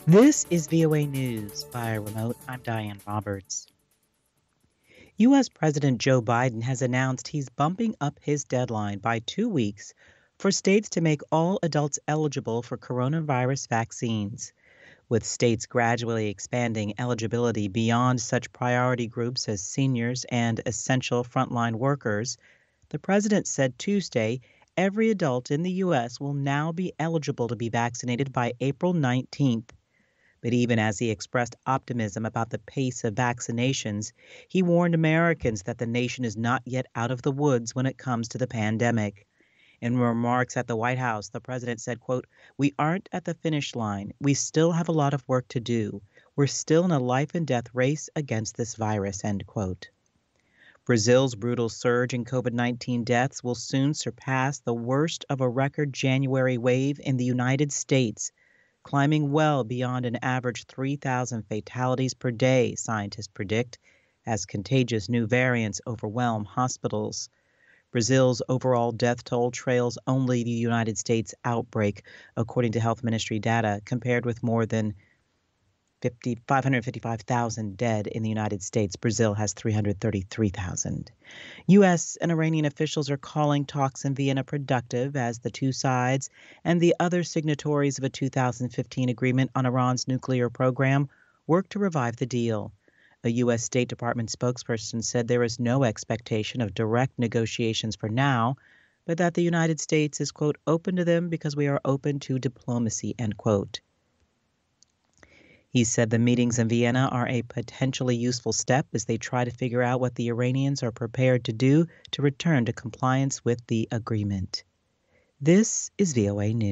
This is VOA News by remote. I'm Diane Roberts. U.S. President Joe Biden has announced he's bumping up his deadline by 2 weeks for states to make all adults eligible for coronavirus vaccines, with states gradually expanding eligibility beyond such priority groups as seniors and essential frontline workers. The president said Tuesday every adult in the U.S. will now be eligible to be vaccinated by April 19th. But even as he expressed optimism about the pace of vaccinations, he warned Americans that the nation is not yet out of the woods when it comes to the pandemic. In remarks at the White House, the president said, quote, "We aren't at the finish line. We still have a lot of work to do. We're still in a life and death race against this virus," end quote. Brazil's brutal surge in COVID-19 deaths will soon surpass the worst of a record January wave in the United States, climbing well beyond an average 3,000 fatalities per day, scientists predict, as contagious new variants overwhelm hospitals. Brazil's overall death toll trails only the United States outbreak, according to health ministry data, compared with more than 555,000 dead in the United States. Brazil has 333,000. U.S. and Iranian officials are calling talks in Vienna productive as the two sides and the other signatories of a 2015 agreement on Iran's nuclear program work to revive the deal. A U.S. State Department spokesperson said there is no expectation of direct negotiations for now, but that the United States is, quote, "open to them because we are open to diplomacy," end quote. He said the meetings in Vienna are a potentially useful step as they try to figure out what the Iranians are prepared to do to return to compliance with the agreement. This is VOA News.